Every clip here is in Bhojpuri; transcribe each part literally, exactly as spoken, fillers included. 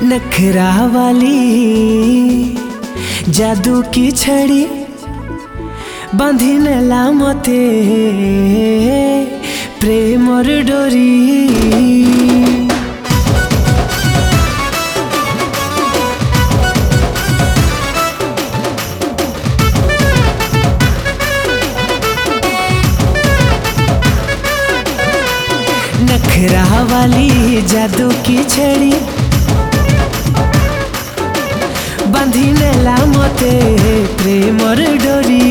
नखरा वाली जादू की छड़ी बांधी नेला मते प्रेमर डोरी। नखरा वाली जादू की छड़ी बांधी नेला मते प्रेमर डोरी।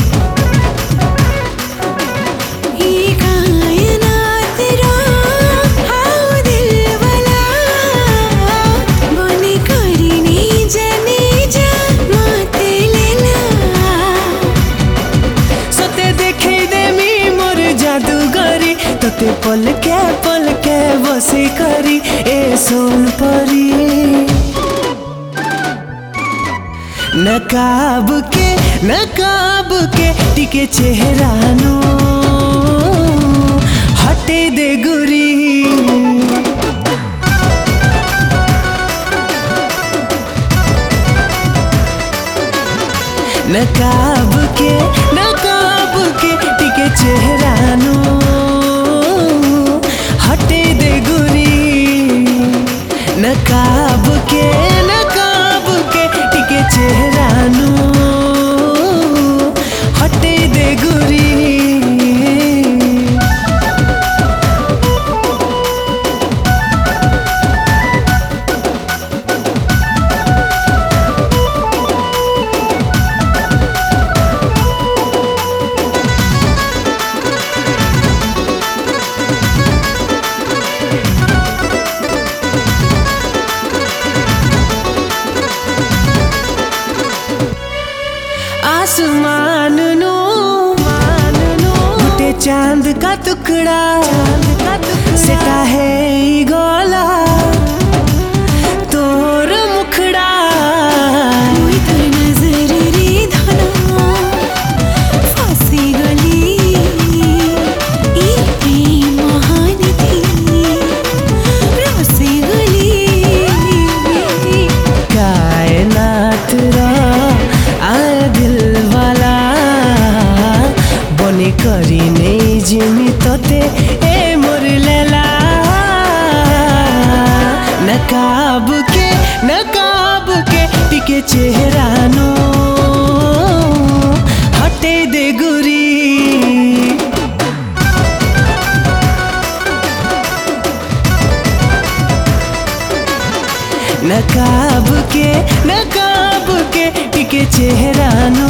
तोते पल के पल के बसी करी ए सोन परी। नकाब के नकाब के टिके चेहरा नु हटे दे गुरी। नकाब के नकाब के टिके चेहरा नु हटे दे गुरी। नकाब के नकाब के टिके चेहरा नु हटे दे गुरी। आसमान नो टूटे चांद का टुकड़ा सेटा है गोला तोर मुखड़ा। नजर रे धना फांसी गली ई प्रेम महान थी रोसे गली। कायनात रा आ दिल वाला बने करी नहीं जिमी तोते ए मोर लेला। नकाब के नकाब के टिके चेहरा नो हटे दे गुरी। नकाब के नकाब के टिके चेहरा नो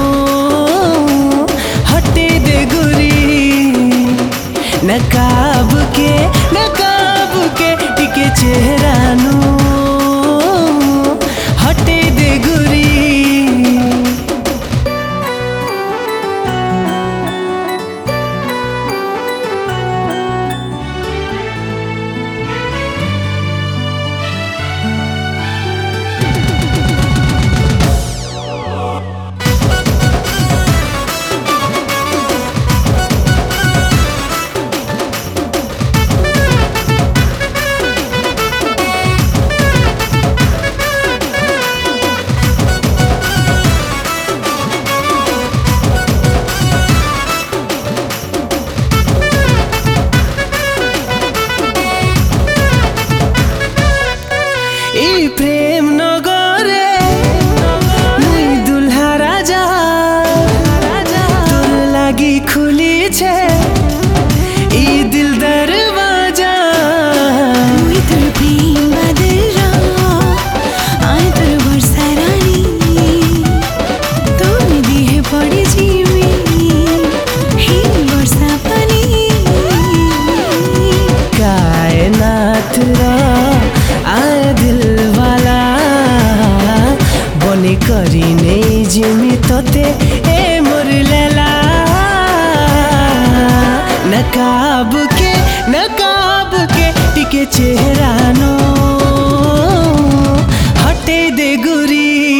हटे दे गुरी। नकाब के नकाब के टिके चेहरा नो हटे दे गुरी। ई प्रेम नगरे मुई दुल्हा राजा तोर लागी खुली छे ई दिल दरवाजा। मुई तोर प्रेम बदरा आय तोर वर्षा रानी तुम दिहे पड़े जीवी ही वर्षा पानी। कायनात रा आय दिल वाला बने करी नहीं जिमी तोते ए मोर लेला। नकाब के नकाब के टिके चेहरा नो हटे दे गुरी।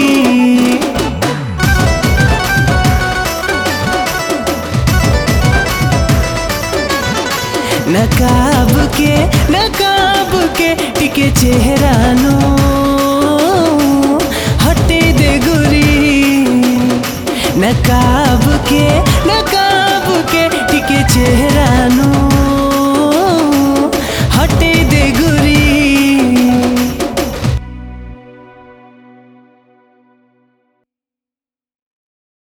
नकाब के नकाब के टिके चेहरा नो नकाब के नकाब के टिके चेहरानु